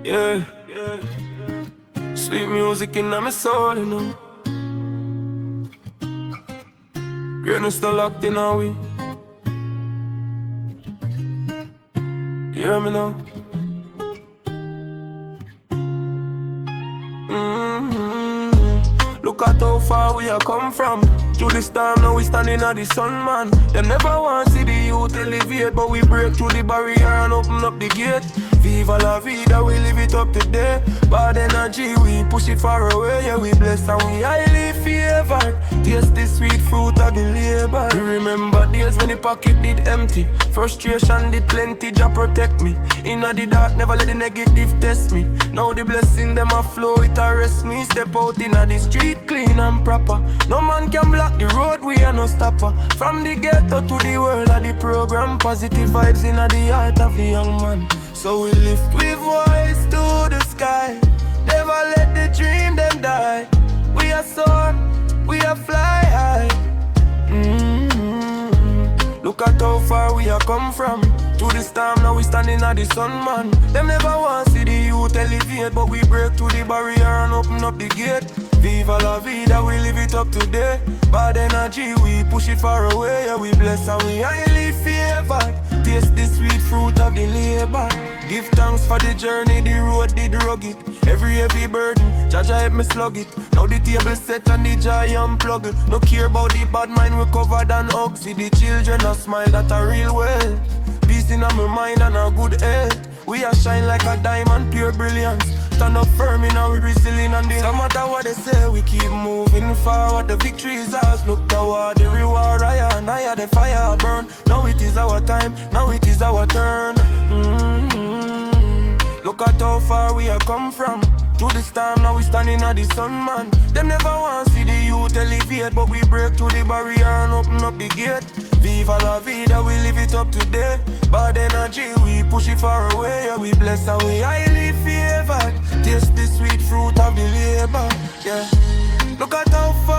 Yeah, sweet music in my soul, you know. Greatness still locked in our way. You hear me now? Look at how far we have come from. Through this time now we standing at the sun, man. Them never want to see the youth elevate, but we break through the barrier and open up the gate. Viva la vida, we live it up today. Bad energy, we push it far away. Yeah, we blessed and we highly favored. Taste the sweet fruit of the labor. We remember days when the pocket did empty. Frustration did plenty, Jah protect me. Inna the dark, never let the negative test me. Now the blessing them a flow, it arrest me. Step out inna the street, clean and proper. No man can block the road, we are no stopper. From the ghetto to the world of the program. Positive vibes inna the heart of the young man. So we lift with voice to the sky. Never let the dream them die. We are soar, we are fly high. Look at how far we have come from. To this time now we standing at the sun, man. Them never want to see the youth elevate, but we break through the barrier and open up the gate. Viva la vida, we live it up today. Bad energy, we push it far away. Yeah, we bless and we highly favored. Taste the sweet fruit of the labor. Give thanks for the journey, the road did rugged. Every heavy burden, Jaja help me slug it. Now the table set and the joy unplugged. No care about the bad mind, we covered and hug. See the children a smile, that a real well. Peace in my mind and a good health. We a shine like a diamond, pure brilliance. Stand up firm in our resilient and no matter what they say, we keep moving forward. The victory is ours, look toward the reward. Higher and higher, the fire burn. Now it is our time, now it is our turn. Look at how far we have come from. Through this time now we standing at the sun, man. Them never want to see the youth elevate, but we break through the barrier and open up the gate. Viva la vida, we live it up today. Bad energy, we push it far away. Yeah, we bless and we highly favored. Taste the sweet fruit of the labor. Yeah. Look at how far